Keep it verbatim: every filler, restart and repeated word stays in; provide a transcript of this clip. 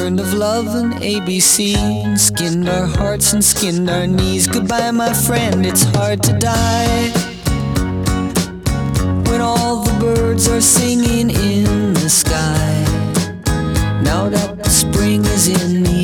learned of love and A B C, and skinned our hearts and skinned our knees. Goodbye, my friend, it's hard to die when all the birds are singing in the sky. Now that the spring is in the